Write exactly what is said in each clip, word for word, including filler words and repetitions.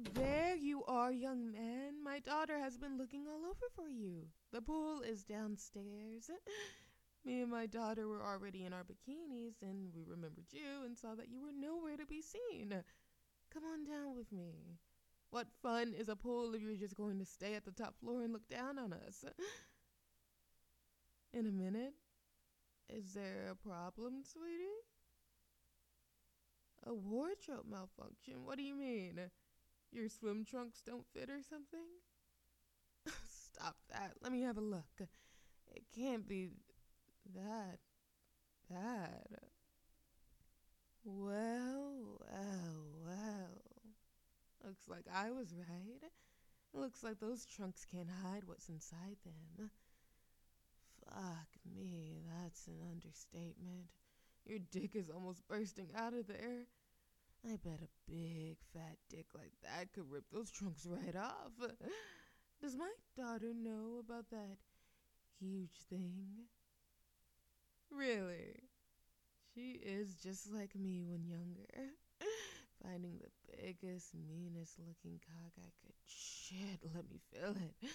There you are, young man. My daughter has been looking all over for you. The pool is downstairs. Me and my daughter were already in our bikinis, and we remembered you and saw that you were nowhere to be seen. Come on down with me. What fun is a pool if you're just going to stay at the top floor and look down on us? In a minute? Is there a problem, sweetie? A wardrobe malfunction? What do you mean? Your swim trunks don't fit or something? Stop that. Let me have a look. It can't be that bad. Well, well, well. Looks like I was right. It looks like those trunks can't hide what's inside them. Fuck me, that's an understatement. Your dick is almost bursting out of there. I bet a big fat dick like that could rip those trunks right off. Does my daughter know about that huge thing? Really? She is just like me when younger. Finding the biggest, meanest looking cock I could. Shit, let me feel it.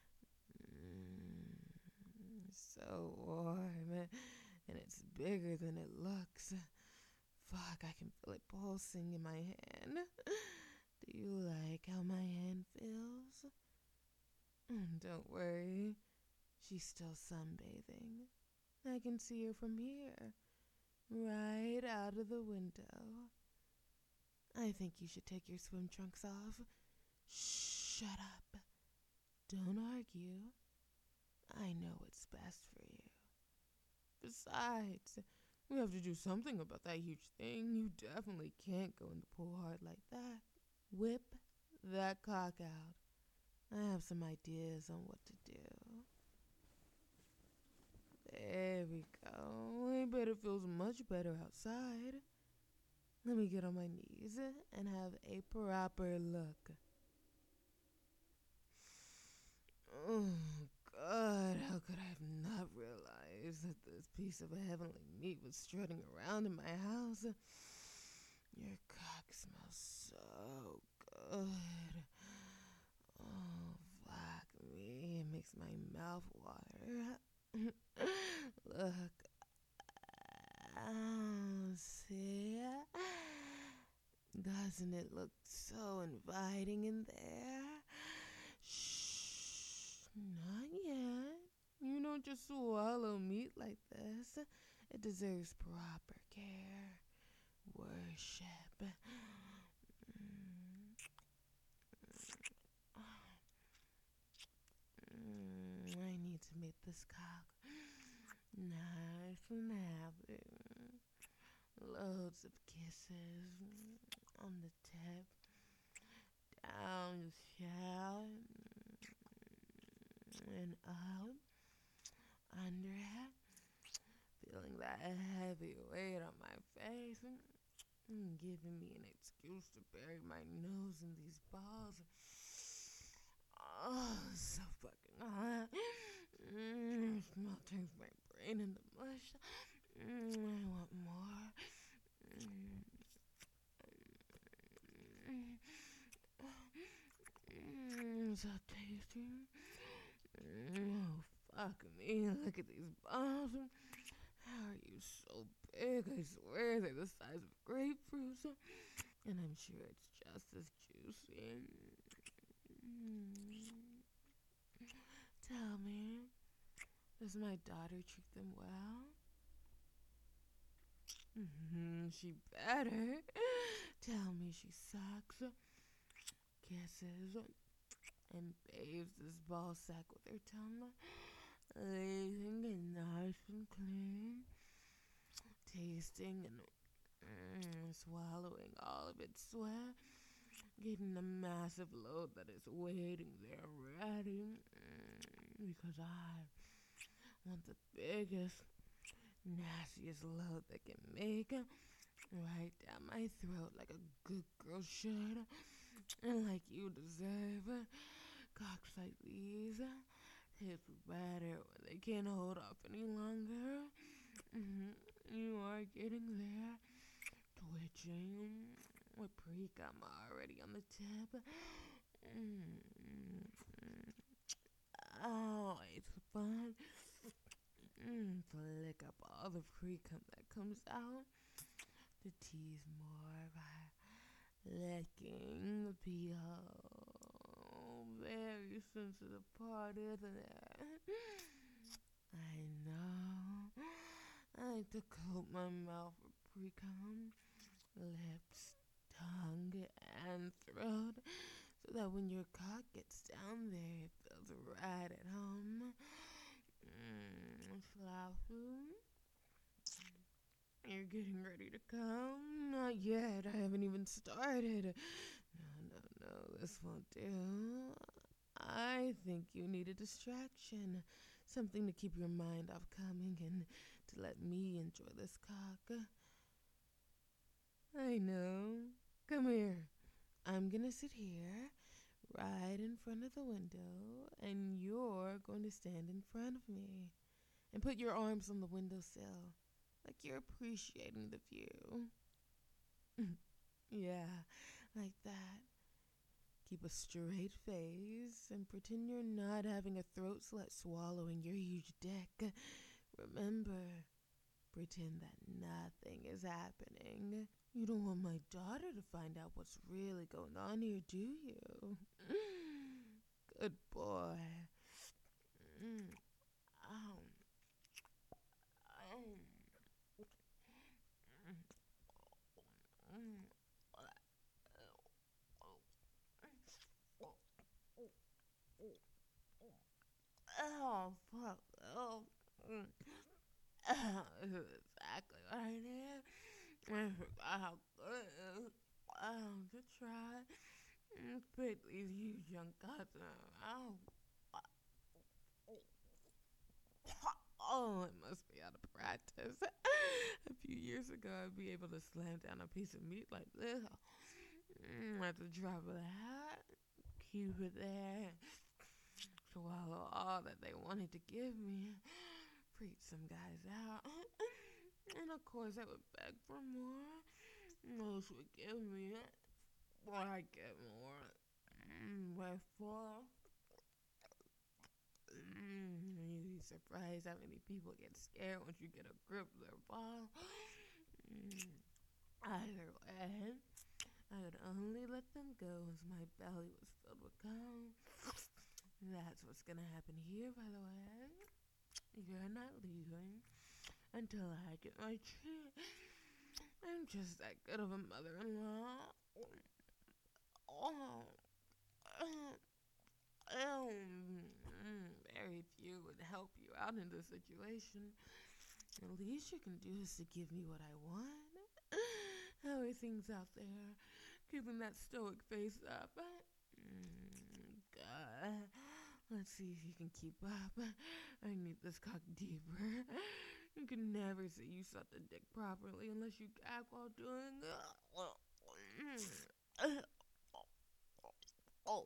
Mm, so warm. And it's bigger than it looks. Fuck, I can feel it pulsing in my hand. Do you like how my hand feels? Mm, don't worry. She's still sunbathing. I can see her from here. Right out of the window. I think you should take your swim trunks off. Shut up. Don't argue. I know what's best for you. Besides, we have to do something about that huge thing. You definitely can't go in the pool hard like that. Whip that cock out. I have some ideas on what to do. There we go. I bet it feels much better outside. Let me get on my knees and have a proper look. Oh, God, how could I have not realized that this piece of heavenly meat was strutting around in my house? Your cock smells so good. Oh, fuck me. It makes my mouth water. Look. Oh, see? Doesn't it look so inviting in there? Shh, not yet. You don't just swallow meat like this. It deserves proper care. Worship. Mm. Mm, I need to make this cock nice and happy. Loads of kisses on the tip, down the shaft, and up, under it. Feeling that heavy weight on my face, mm, giving me an excuse to bury my nose in these balls. Oh, so fucking hot. Mm, smell turns my brain into mush. Mm, I want more. Mm, mm, so tasty. Mm, oh, fuck me. Look at these balls. How are you so big? I swear they're the size of grapefruits. And I'm sure it's just as juicy. Mm. Tell me, does my daughter treat them well? Mm-hmm, she better. Tell me she sucks, kisses, and bathes this ball sack with her tongue, leaving it nice and clean, tasting and mm, swallowing all of its sweat, getting the massive load that is waiting there ready, mm, because I want the biggest, nastiest load they can make, right down my throat like a good girl should, and like you deserve. Cocks like these taste better when they can't hold off any longer. Mm-hmm. You are getting there, twitching, with pre-cum already on the tip. Mm. Oh, it's fun. Mm, flick up all the pre-cum that comes out. To tease more by licking the pee hole. Very sensitive part, isn't it? I know. I like to coat my mouth with pre-cum, lips, tongue, and throat, so that when your cock gets down there, it feels right at home. Mm, Flafu, you're getting ready to come? Not yet. I haven't even started. No, no, no. This won't do. I think you need a distraction. Something to keep your mind off coming and to let me enjoy this cock. I know. Come here. I'm gonna sit here right in front of the window, and you're going to stand in front of me and put your arms on the windowsill like you're appreciating the view. Yeah, like that. Keep a straight face and pretend you're not having a throat slut swallowing your huge dick. Remember, pretend that nothing is happening. You don't want my daughter to find out what's really going on here, do you? Good boy. Mm. Um. Um. Mm. Oh, fuck. Oh. Mm. This is exactly what I need. I forgot how good it is. Um, to try and pick these huge young cocks out. Oh, it must be out of practice. A few years ago, I'd be able to slam down a piece of meat like this. Mm, at the drop of a hat, keep it there, swallow all that they wanted to give me, freak some guys out, and of course I would beg for more. Most would give me it, but I get more. Mm, wherefore, mm, you'd be surprised how many people get scared once you get a grip of their ball. Mm, either way, I would only let them go as my belly was filled with cum. That's what's gonna happen here, by the way. You're not leaving until I get my treat. I'm just that good of a mother-in-law. Oh, um, um, very few would help you out in this situation. The least you can do is to give me what I want. How are things out there? Keeping that stoic face up. Mm, God. Let's see if you can keep up. I need this cock deeper. You can never say you suck the dick properly unless you gag while doing it. Oh.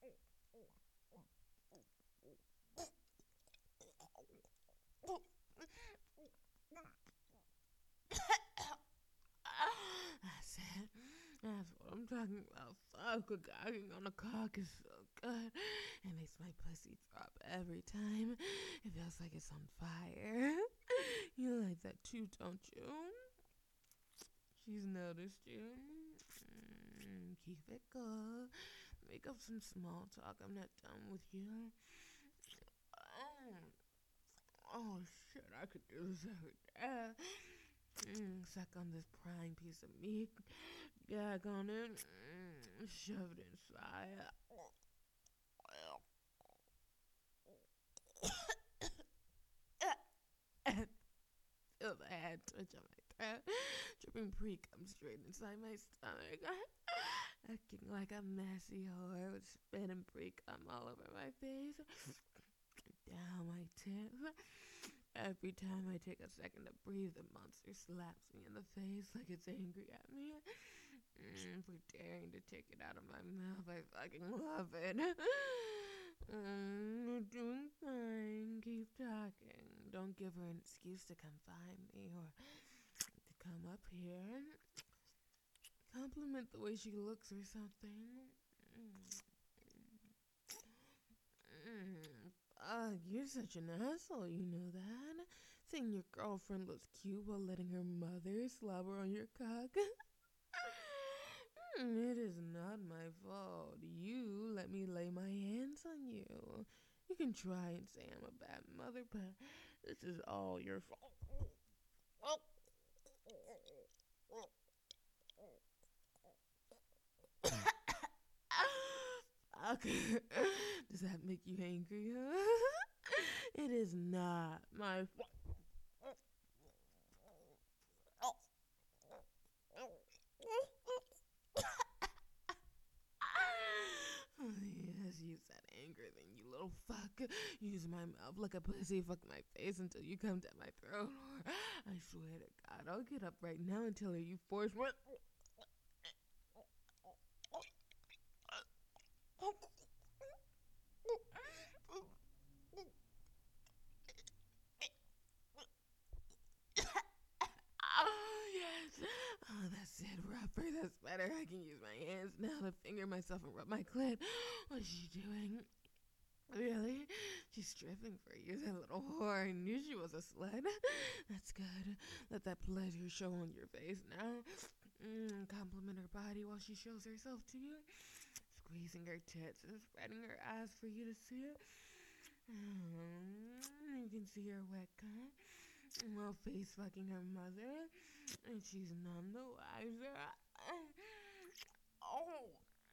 That's it. That's what I'm talking about. Fuck, gagging on a cock is so good. It makes my pussy drop every time. It feels like it's on fire. You like that too, don't you? She's noticed you. Mm, keep it cool. Make up some small talk. I'm not done with you. Oh, oh shit, I could do this every day. Mm, suck on this prime piece of meat. Gag on it. Mm, shove it inside. Feel the hand touch on my throat. Dripping pre-cum straight inside my stomach. Acting like a messy whore with spit and pre-cum all over my face. Down my tip. Every time I take a second to breathe, the monster slaps me in the face like it's angry at me. Mm, for daring to take it out of my mouth. I fucking love it. Mm, you're doing fine. Keep talking. Don't give her an excuse to come find me or to come up here. Compliment the way she looks or something. Mm. Mm. Ugh, you're such an asshole, you know that? Saying your girlfriend looks cute while letting her mother slobber on your cock. Mm, it is not my fault. You let me lay my hands on you. You can try and say I'm a bad mother, but this is all your fault. Fuck. Does that make you angry, huh? It is not my fault. Yes, use that anger then, you little fuck. Use my mouth like a pussy, fuck my face until you come down my throat. Or I swear to God, I'll get up right now and tell her you forced me. Oh, yes. Oh, that's it, rougher. That's better. I can use my hands now to finger myself and rub my clit. What's she doing? Really? She's stripping for you, that little whore. I knew she was a slut. That's good. Let that pleasure show on your face now. Mm, compliment her body while she shows herself to you. Squeezing her tits and spreading her ass for you to see it. Mm, you can see her wet cunt while face fucking her mother. And she's none the wiser. Oh.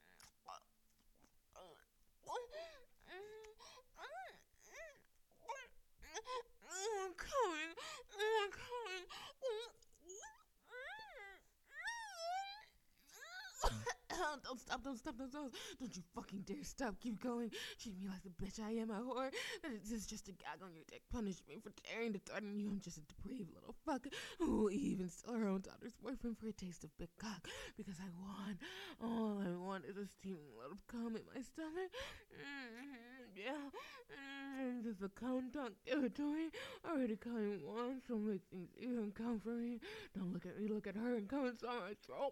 I'm coming. I'm coming. Don't stop, don't stop, don't stop. Don't you fucking dare stop. Keep going. Treat me like the bitch I am, a whore. That is this just a gag on your dick. Punish me for daring to threaten you. I'm just a depraved little fuck who will even steal her own daughter's boyfriend for a taste of big cock. Because I want, all I want is a steaming load of cum in my stomach. Mm-hmm, yeah. Mm-hmm. Just a cum don't give it to me. Already coming once, so make things even come for me. Don't look at me, look at her and come inside my throat.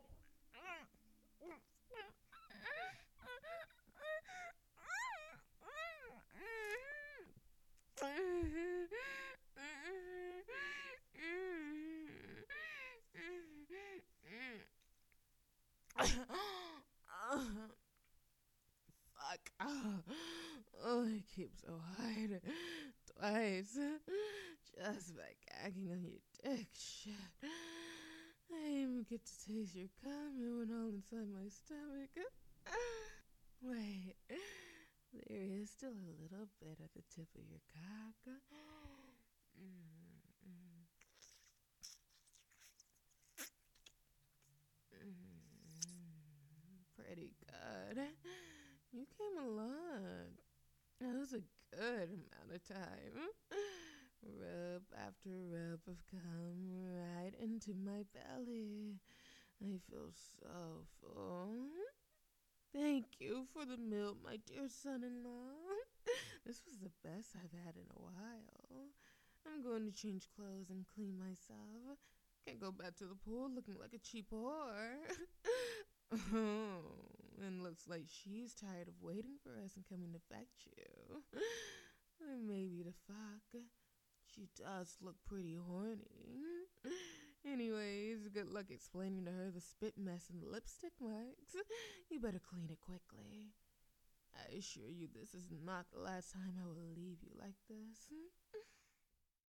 Fuck. Oh, I keep so hard. Twice. Just by gagging on your dick. Shit. I even get to taste your cum. It went all inside my stomach. Wait. There is still a little bit at the tip of your cock. Mm, mm. Mm, pretty good. You came along. That was a good amount of time. Rub after rub of cum right into my belly. I feel so full. Thank you for the milk, my dear son-in-law. This was the best I've had in a while. I'm going to change clothes and clean myself. Can't go back to the pool looking like a cheap whore. Oh, and looks like she's tired of waiting for us and coming to fetch you. Or maybe to fuck. She does look pretty horny. Anyways, good luck explaining to her the spit mess and lipstick marks. You better clean it quickly. I assure you this is not the last time I will leave you like this.